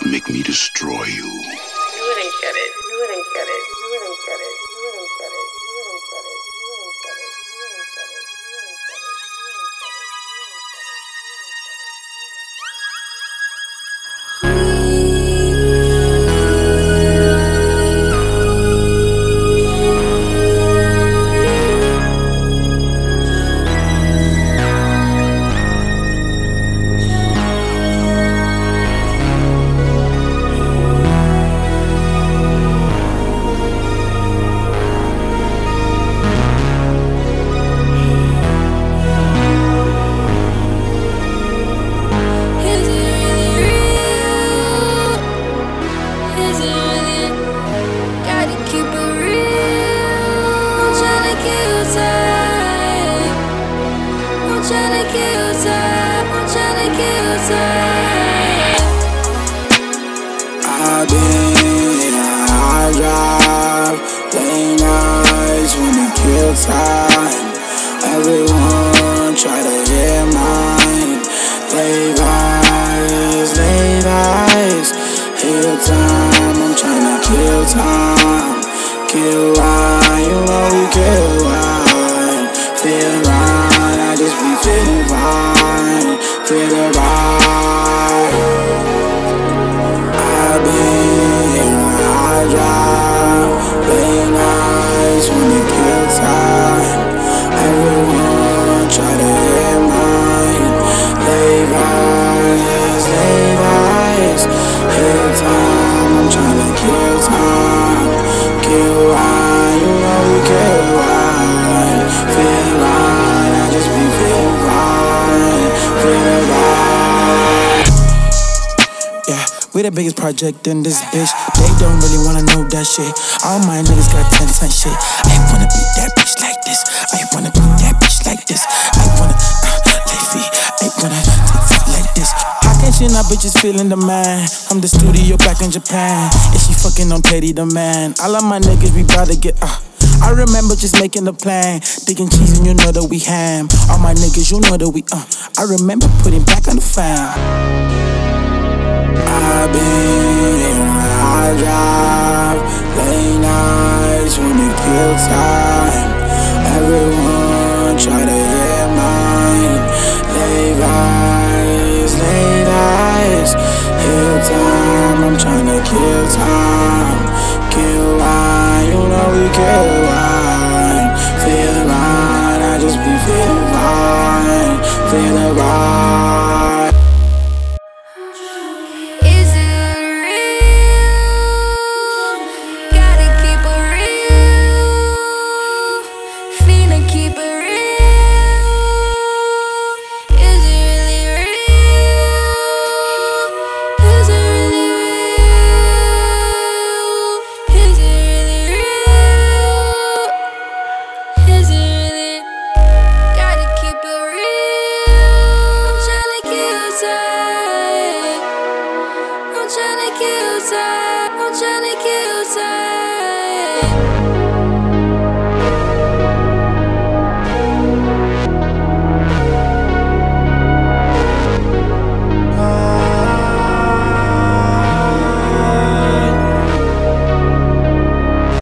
make me destroy you. You wouldn't get it. You wouldn't get it. You wouldn't get it. You wouldn't get it. You wouldn't get it. You wouldn't get it. You wouldn't get it. I've been I drive late nights when it kill time. Everyone try to hear mine. Late eyes, heal time. I'm tryna kill time. Kill wine, you know we kill wine. Feel right, I just be feeling fine. Feeling right. I've been I drive late nights when it kill time. Everyone try to hear mine. Late eyes, heal time. I'm tryna kill time. Kill wine, you know we kill wine. Feel right, I just be feeling fine. Feeling right. Yeah, we the biggest project in this bitch. They don't really wanna know that shit. All my niggas got 10 cent shit. I wanna be that bitch like this. I wanna be that bitch like this. I wanna lazy. I wanna take it like this. How can she not bitches feeling the man? I'm the studio back in Japan. And she fucking on Teddy the man. All of my niggas we bout to get I remember just making a plan, digging cheese and you know that we ham. All my niggas, you know that we I remember putting back on the fam. I've been I drive late nights when it kill time. Everyone try to hear mine. Late eyes, heal time. I'm tryna kill time. Kill wine, you know we kill wine.